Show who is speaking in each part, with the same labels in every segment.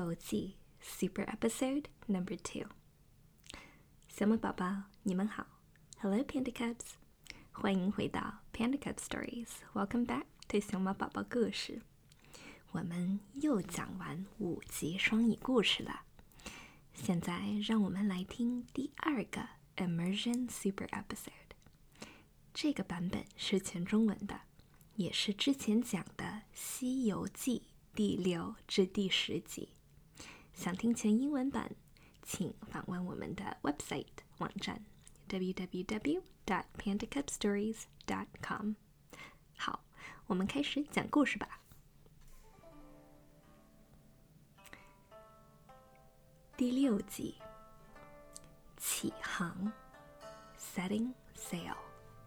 Speaker 1: 游记 Super Episode Number 2。小猫宝宝，你们好 ，Hello Panda Cubs， 欢迎回到 Panda Cub Stories。Welcome back to 熊猫宝宝故事。我们又讲完5集双语故事了，现在让我们来听第2个 Immersion Super Episode。这个版本是全中文的，也是之前讲的《西游记》第6至第10集。想听全英文版，请访问我们的 website 网站 www.pandacubstories.com。 好，我们开始讲故事吧。第6集，起航 Setting Sail。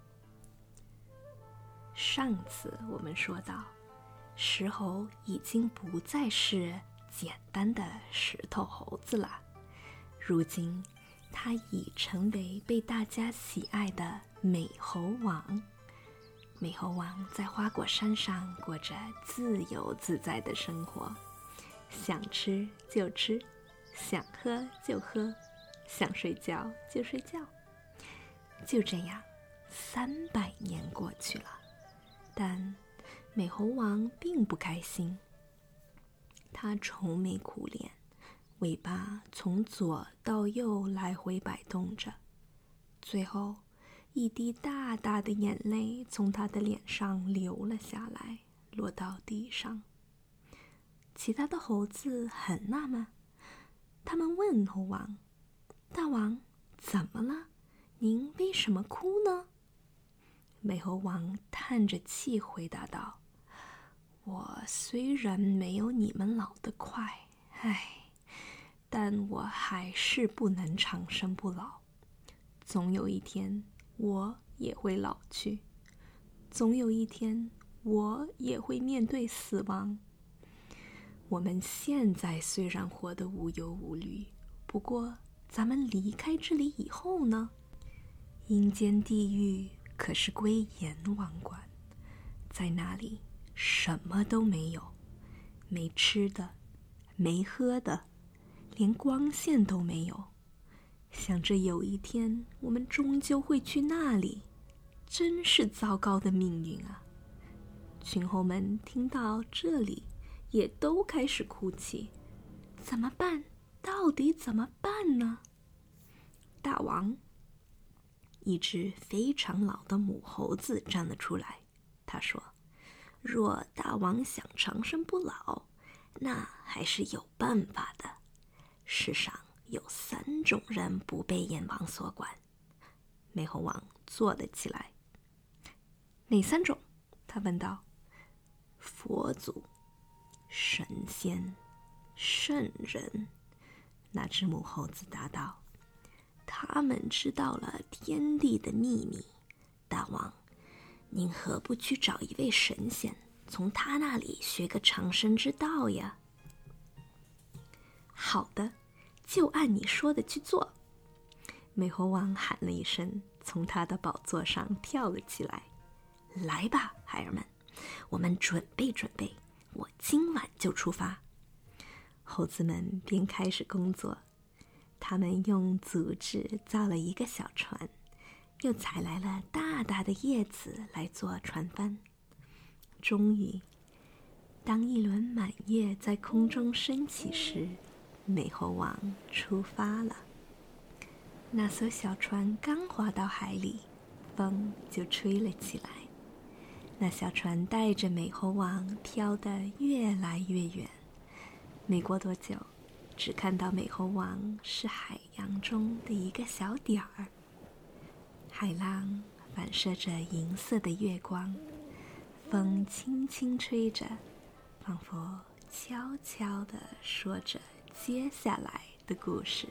Speaker 1: 上次我们说到，石猴已经不再是简单的石头猴子了，如今他已成为被大家喜爱的美猴王。美猴王在花果山上过着自由自在的生活，想吃就吃，想喝就喝，想睡觉就睡觉。就这样300年过去了，但美猴王并不开心。他愁眉苦脸，尾巴从左到右来回摆动着，最后一滴大大的眼泪从他的脸上流了下来，落到地上。其他的猴子很纳闷，他们问猴王：“大王，怎么了？您为什么哭呢？”美猴王叹着气回答道：“我虽然没有你们老得快，但我还是不能长生不老。总有一天，我也会老去；总有一天，我也会面对死亡。我们现在虽然活得无忧无虑，不过咱们离开这里以后呢？阴间地狱可是归阎王管，在那里什么都没有，没吃的，没喝的，连光线都没有。想着有一天我们终究会去那里，真是糟糕的命运啊！”群猴们听到这里，也都开始哭泣。怎么办？到底怎么办呢？大王，一只非常老的母猴子站了出来，他说：“若大王想长生不老，那还是有办法的。世上有3种人不被阎王所管。”美猴王坐了起来。哪3种？他问道。佛祖、神仙、圣人。那只母猴子答道：“他们知道了天地的秘密。大王，您何不去找一位神仙，从他那里学个长生之道呀？”“好的，就按你说的去做。”美猴王喊了一声，从他的宝座上跳了起来。“来吧，孩儿们，我们准备准备，我今晚就出发。”猴子们便开始工作，他们用竹子造了一个小船，又采来了大大的叶子来做船帆。终于，当一轮满月在空中升起时，美猴王出发了。那艘小船刚划到海里，风就吹了起来。那小船带着美猴王飘得越来越远，没过多久，只看到美猴王是海洋中的一个小点儿。海浪反射着银色的月光，风轻轻吹着，仿佛悄悄地说着接下来的故事。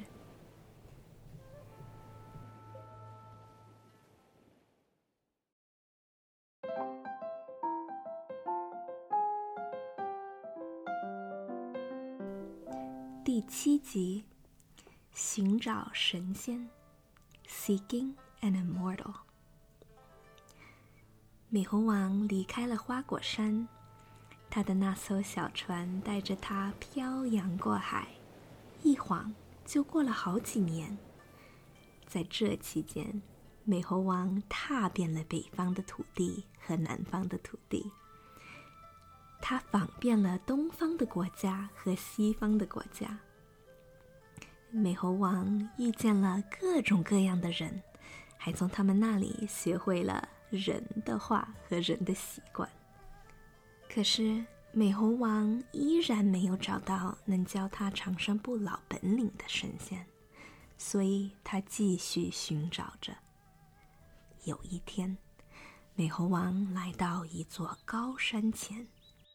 Speaker 1: 第7集，寻找神仙 Seeking an Immortal。 美猴王离开了花果山， 他的那艘小船带着他漂洋过海，一晃就过了好几年。在这期间，美猴王踏遍了北方的土地和南方的土地，他访遍了东方的国家和西方的国家。美猴王遇见了各种各样的人，还从他们那里学会了人的话和人的习惯。可是美猴王依然没有找到能教他长生不老本领的神仙，所以他继续寻找着。有一天，美猴王来到一座高山前，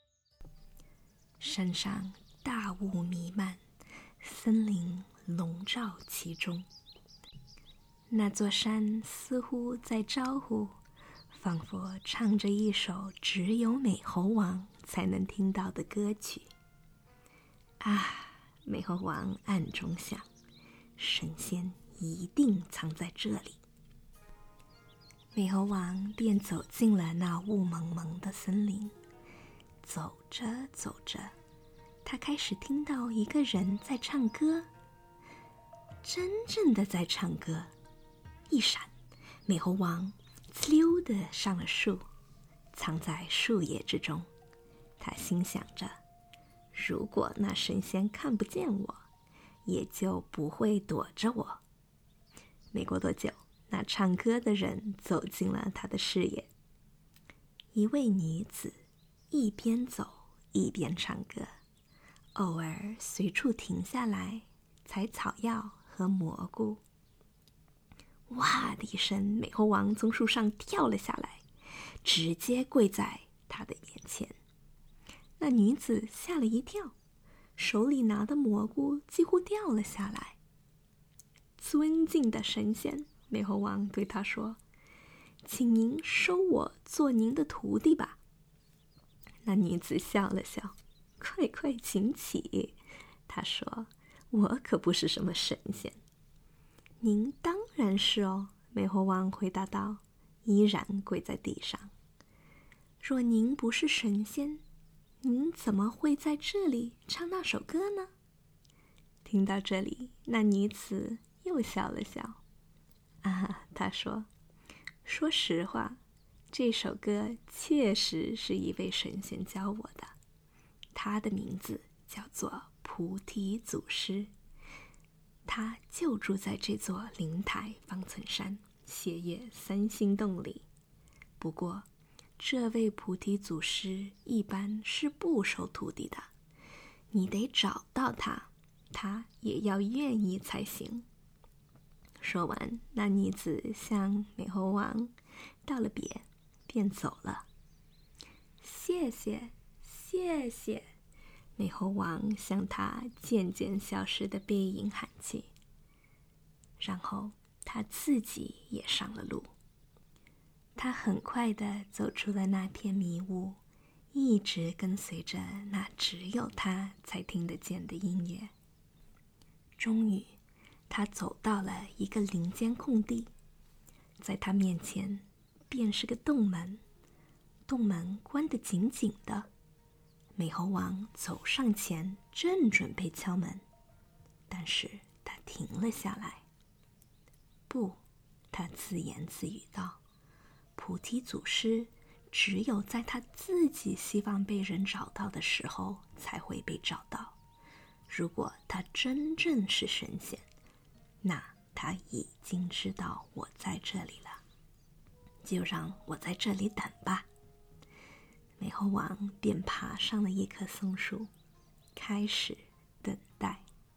Speaker 1: 山上大雾弥漫，森林笼罩其中。那座山似乎在招呼，仿佛唱着一首只有美猴王才能听到的歌曲。啊，美猴王暗中想，神仙一定藏在这里。美猴王便走进了那雾蒙蒙的森林。走着走着，他开始听到一个人在唱歌，真正的在唱歌。一闪，美猴王呲溜地上了树，藏在树叶之中。他心想着，如果那神仙看不见我，也就不会躲着我。没过多久，那唱歌的人走进了他的视野。一位女子一边走一边唱歌，偶尔随处停下来采草药和蘑菇。哇的一声，美猴王从树上跳了下来，直接跪在他的眼前。那女子吓了一跳，手里拿的蘑菇几乎掉了下来。尊敬的神仙，美猴王对他说，请您收我做您的徒弟吧。那女子笑了笑，快快请起。她说，我可不是什么神仙。您当然是哦，美猴王回答道，依然跪在地上。若您不是神仙，您怎么会在这里唱那首歌呢？听到这里，那女子又笑了笑。她说，说实话，这首歌确实是一位神仙教我的，他的名字叫做菩提祖师。他就住在这座灵台方寸山斜月三星洞里。不过，这位菩提祖师一般是不收徒弟的，你得找到他，他也要愿意才行。说完，那女子向美猴王道了别，便走了。谢谢，谢谢。美猴王向他渐渐消失的背影喊气，然后他自己也上了路。他很快地走出了那片迷雾，一直跟随着那只有他才听得见的音乐。终于，他走到了一个林间空地，在他面前便是个洞门，洞门关得紧紧的。美猴王走上前，正准备敲门，但是他停了下来。不，他自言自语道，菩提祖师只有在他自己希望被人找到的时候才会被找到。如果他真正是神仙，那他已经知道我在这里了，就让我在这里等吧。美猴王便爬上了一棵松树，开始等待。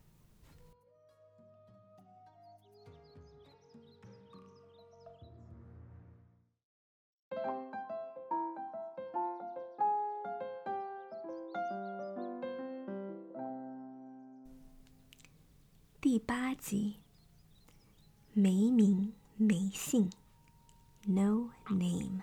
Speaker 1: 第8集，没名没姓 ，No name。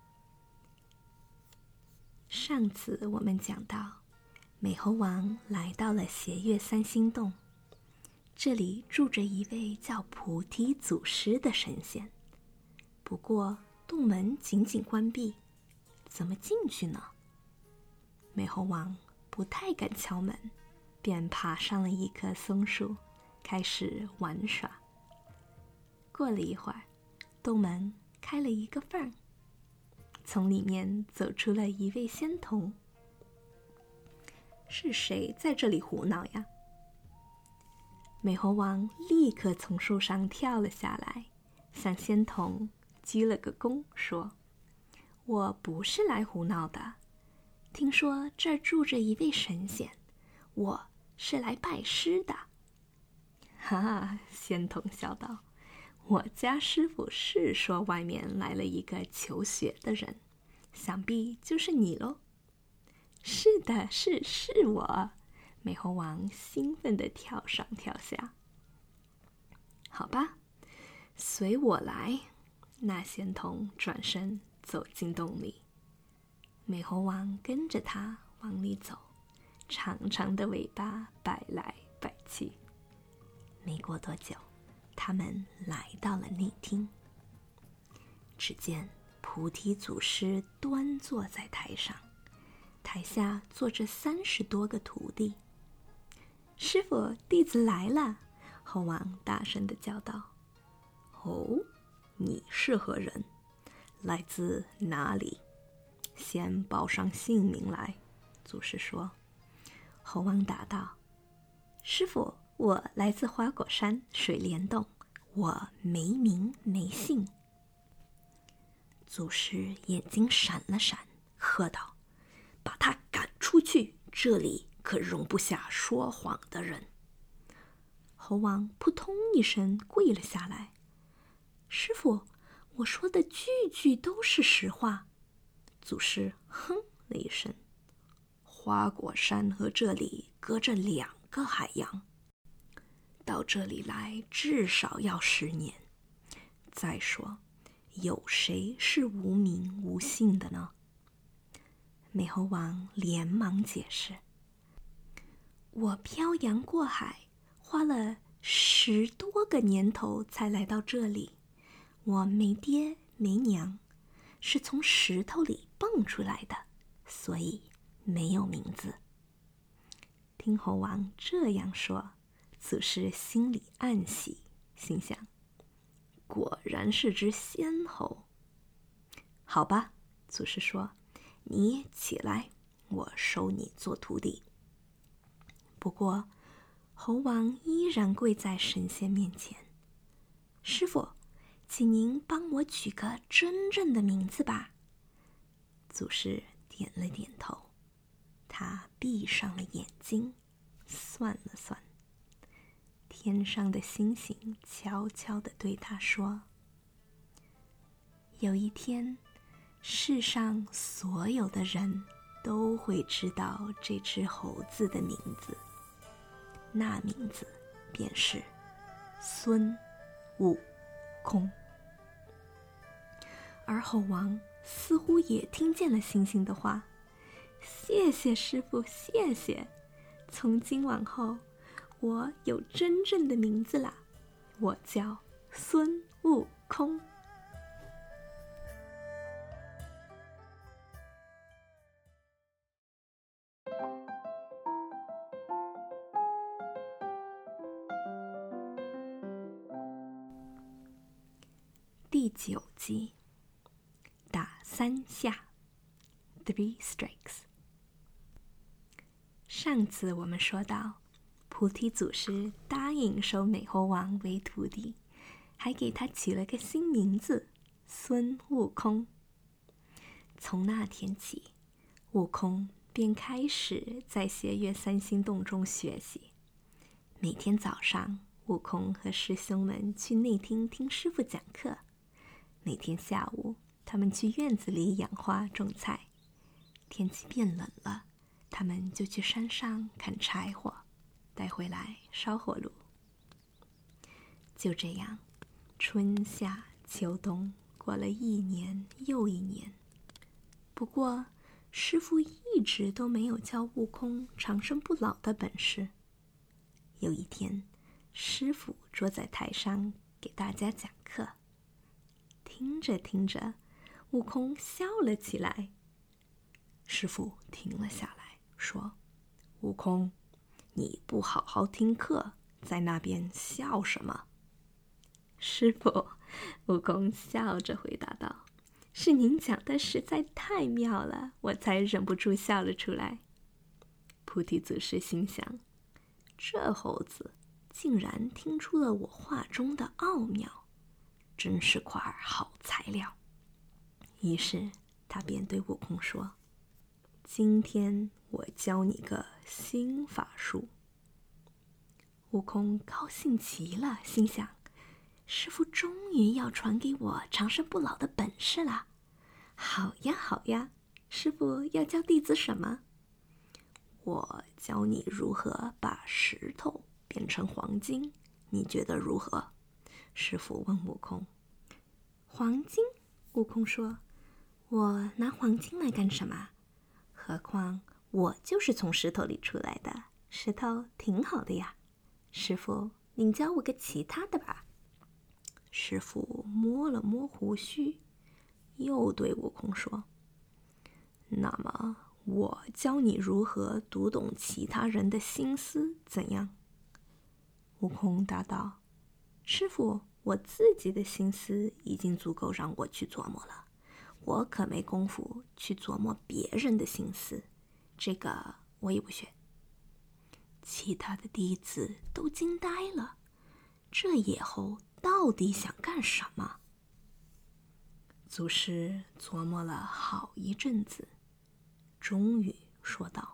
Speaker 1: 上次我们讲到，美猴王来到了斜月三星洞，这里住着一位叫菩提祖师的神仙。不过洞门紧紧关闭，怎么进去呢？ 美猴王不太敢敲门，便爬上了一棵松树，开始玩耍。过了一会儿，洞门开了一个缝儿，从里面走出了一位仙童。是谁在这里胡闹呀？美猴王立刻从树上跳了下来，向仙童鞠了个躬，说：“我不是来胡闹的，听说这儿住着一位神仙，我是来拜师的。”哈，仙童笑道：“我家师傅是说外面来了一个求学的人，想必就是你喽。”“是的，是我！”美猴王兴奋地跳上跳下。“好吧，随我来。”那仙童转身走进洞里，美猴王跟着他往里走，长长的尾巴摆来摆去。没过多久，他们来到了内厅。只见菩提祖师端坐在台上，台下坐着30多个徒弟。“师傅，弟子来了！”猴王大声地叫道。“哦，你是何人？来自哪里？先报上姓名来。”祖师说。猴王答道：“师傅，我来自花果山水帘洞，我没名没姓。”祖师眼睛闪了闪，喝道：“把他赶出去！这里可容不下说谎的人。”猴王扑通一声跪了下来：“师傅，我说的句句都是实话。”祖师哼了一声：“花果山和这里隔着2个海洋，到这里来至少要10年。再说，有谁是无名无姓的呢？”美猴王连忙解释：“我漂洋过海，花了10多个年头才来到这里。我没爹没娘，是从石头里蹦出来的，所以没有名字。”听猴王这样说，祖师心里暗喜，心想：果然是只仙猴。好吧，祖师说，你起来，我收你做徒弟。不过，猴王依然跪在神仙面前：“师傅，请您帮我取个真正的名字吧。”祖师点了点头，他闭上了眼睛，算了算。天上的星星悄悄地对他说：“有一天，世上所有的人都会知道这只猴子的名字，那名字便是孙悟空。”而猴王似乎也听见了星星的话：“谢谢师傅，谢谢！从今往后，我有真正的名字啦，我叫孙悟空。”第9集，打3下 ，3 strikes。上次我们说到，菩提祖师答应收美猴王为徒弟，还给他起了个新名字孙悟空。从那天起，悟空便开始在斜月3星洞中学习。每天早上，悟空和师兄们去内厅听师傅讲课；每天下午，他们去院子里养花种菜。天气变冷了，他们就去山上砍柴火，带回来烧火炉。就这样，春夏秋冬过了1年又1年。不过，师傅一直都没有教悟空长生不老的本事。有一天，师傅坐在台上给大家讲课，听着听着，悟空笑了起来。 师傅停了下来，说：“悟空，你不好好听课，在那边笑什么？”师傅，悟空笑着回答道：“是您讲的实在太妙了，我才忍不住笑了出来。”菩提祖师心想，这猴子竟然听出了我话中的奥妙，真是块好材料。于是他便对悟空说：“今天我教你个新法术。”悟空高兴极了，心想：师父终于要传给我长生不老的本事了。好呀好呀，师父要教弟子什么？我教你如何把石头变成黄金，你觉得如何？师父问悟空。黄金？悟空说：“我拿黄金来干什么？何况我就是从石头里出来的，石头挺好的呀。师父，您教我个其他的吧。”师父摸了摸胡须，又对悟空说：“那么我教你如何读懂其他人的心思，怎样？”悟空答道：“师父，我自己的心思已经足够让我去琢磨了，我可没工夫去琢磨别人的心思，这个我也不学。”其他的弟子都惊呆了，这野猴到底想干什么？祖师琢磨了好一阵子，终于说道：“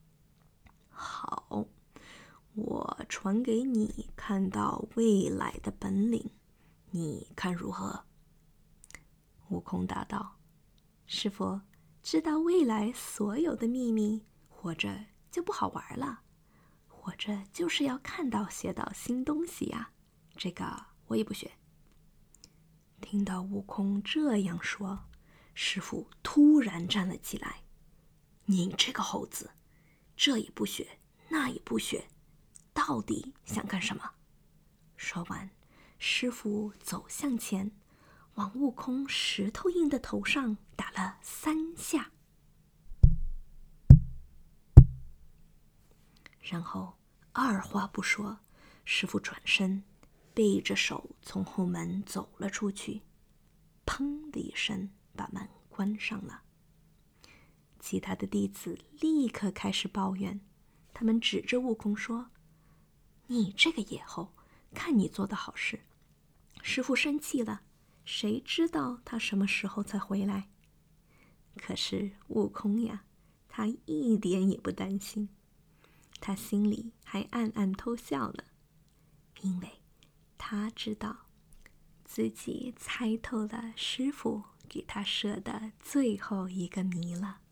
Speaker 1: 好，我传给你看到未来的本领，你看如何？”悟空答道：“师父，知道未来所有的秘密，活着就不好玩了。活着就是要看到学到新东西呀，这个我也不学。”听到悟空这样说，师父突然站了起来：“你这个猴子，这也不学，那也不学，到底想干什么？”说完，师父走向前，往悟空石头印的头上打了3下，然后二话不说，师父转身背着手从后门走了出去，砰的一声把门关上了。其他的弟子立刻开始抱怨，他们指着悟空说：“你这个野猴，看你做的好事，师父生气了，谁知道他什么时候才回来？”可是悟空呀，他一点也不担心，他心里还暗暗偷笑呢，因为他知道自己猜透了师父给他设的最后一个谜了。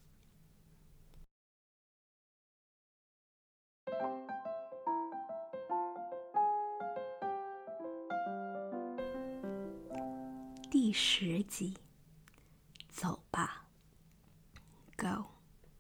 Speaker 1: 第10集，走吧 ，Go。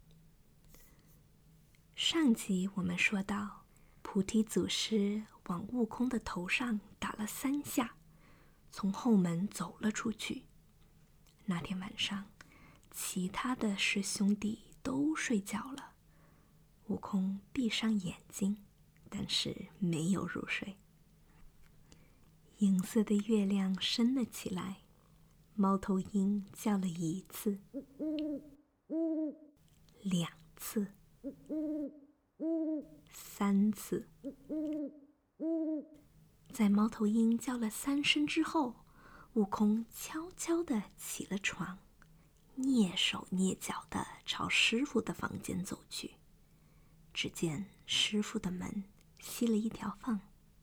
Speaker 1: 上集我们说到，菩提祖师往悟空的头上打了3下，从后门走了出去。那天晚上，其他的师兄弟都睡觉了，悟空闭上眼睛，但是没有入睡。银色的月亮升了起来，猫头鹰叫了1次、2次、3次。在猫头鹰叫了3声之后，悟空悄悄地起了床，蹑手蹑脚地朝师傅的房间走去。只见师傅的门熄了一条缝。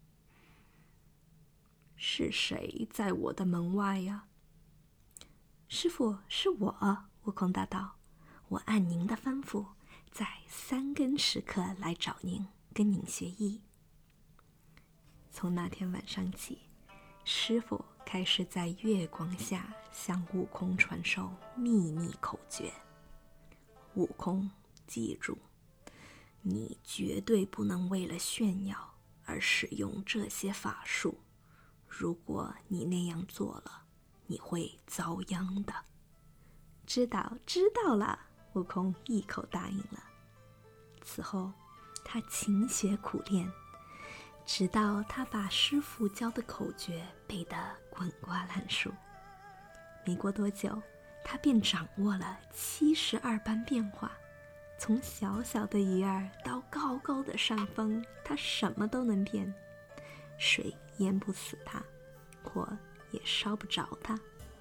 Speaker 1: 是谁在我的门外呀？师傅，是我，悟空答道。我按您的吩咐，在3更时刻来找您，跟您学艺。从那天晚上起，师傅开始在月光下向悟空传授秘密口诀。悟空，记住，你绝对不能为了炫耀而使用这些法术。如果你那样做了，你会遭殃的。知道了， 悟空一口答应了。此后，他勤学苦练，直到他把师父教的口诀背得滚瓜烂熟。没过多久，他便掌握了72般变化，从小小的鱼儿到高高的上风，他什么都能变。水淹不死他，火也烧不着他。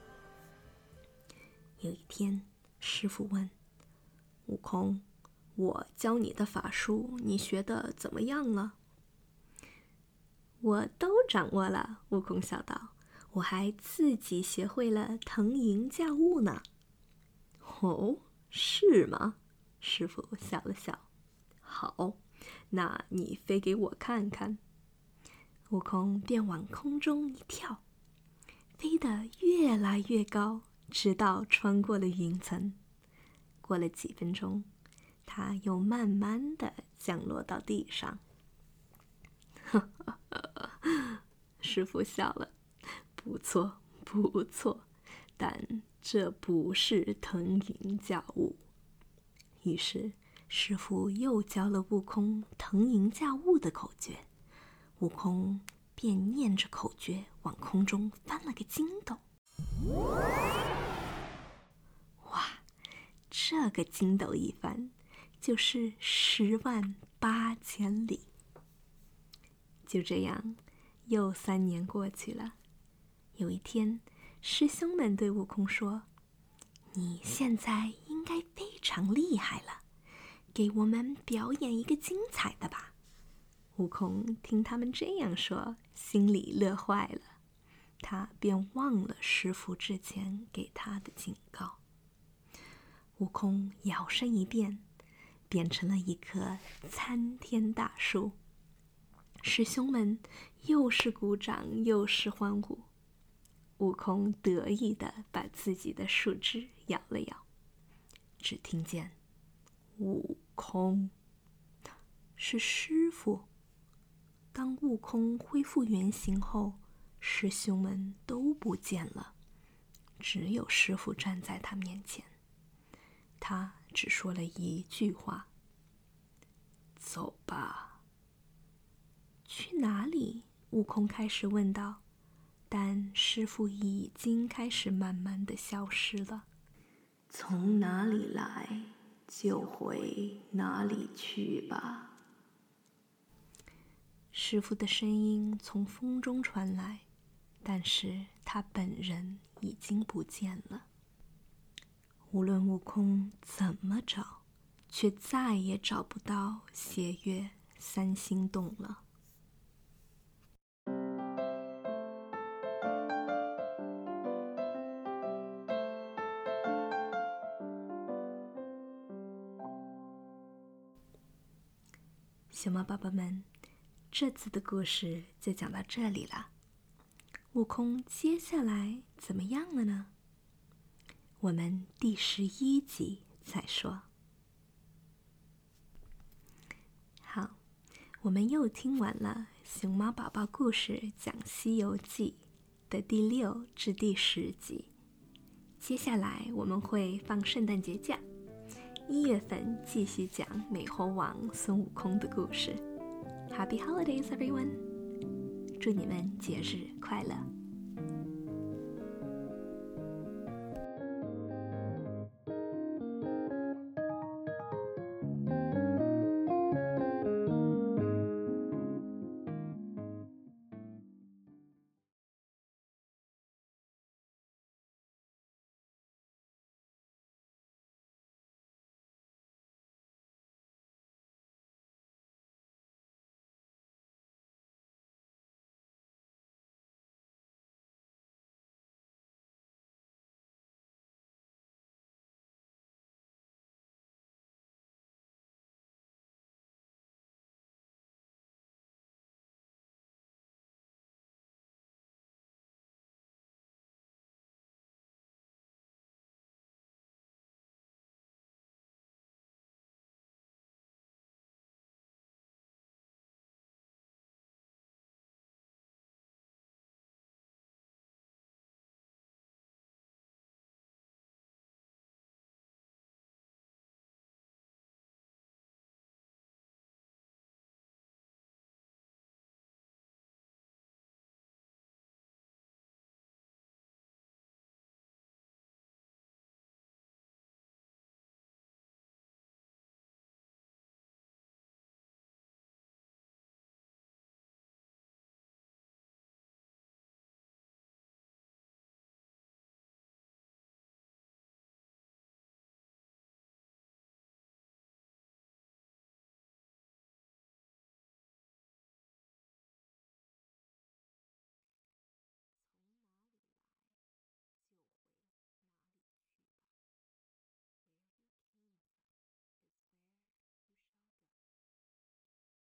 Speaker 1: 有一天，师父问悟空，我教你的法术，你学得怎么样了？我都掌握了，悟空笑道，我还自己学会了腾云驾雾呢。哦，是吗？师父笑了笑。好，那你飞给我看看。悟空便往空中一跳，飞得越来越高，直到穿过了云层。过了几分钟，他又慢慢地降落到地上。师父笑了，不错不错，但这不是腾云驾雾。于是师父又教了悟空腾云驾雾的口诀，悟空便念着口诀往空中翻了个筋斗。哇，这个筋斗一翻，就是108000里。就这样，又3年过去了。有一天，师兄们对悟空说：“你现在应该非常厉害了，给我们表演一个精彩的吧。”悟空听他们这样说，心里乐坏了，他便忘了师父之前给他的警告。悟空摇身一变，变成了一棵参天大树。师兄们又是鼓掌又是欢呼。悟空得意地把自己的树枝摇了摇，只听见悟空，是师父。当悟空恢复原形后，师兄们都不见了，只有师父站在他面前。他只说了一句话：“走吧。”去哪里？悟空开始问道，但师父已经开始慢慢地消失了。从哪里来，就回哪里去吧。师父的声音从风中传来，但是他本人已经不见了。无论悟空怎么找，却再也找不到斜月3星洞了。小猫宝宝们，这次的故事就讲到这里了。悟空接下来怎么样了呢？我们第11集再说。好，我们又听完了熊猫宝宝故事讲《西游记》的第6至第10集。接下来我们会放圣诞节假，1月份继续讲美猴王孙悟空的故事。Happy holidays, everyone！ 祝你们节日快乐！